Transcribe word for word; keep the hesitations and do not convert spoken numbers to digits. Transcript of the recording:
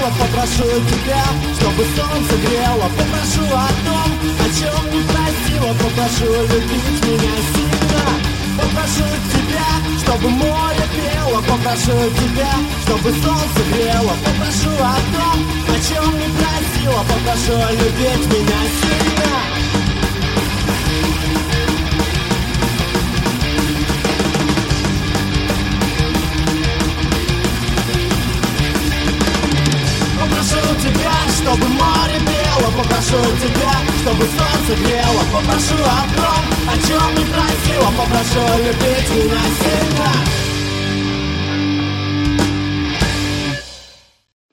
пела, попрошу тебя, чтобы солнце грело. Попрошу о том, о чем не просила. Попрошу любить меня сильно. Попрошу тебя, чтобы море пело. Попрошу тебя, чтобы солнце грело. Попрошу о том, о чем не просила. Попрошу любить меня сильно. Попрошу тебя, чтобы море пело. Попрошу тебя, чтобы солнце грело. Попрошу о том, о чем не просила. Попрошу любить меня сильно.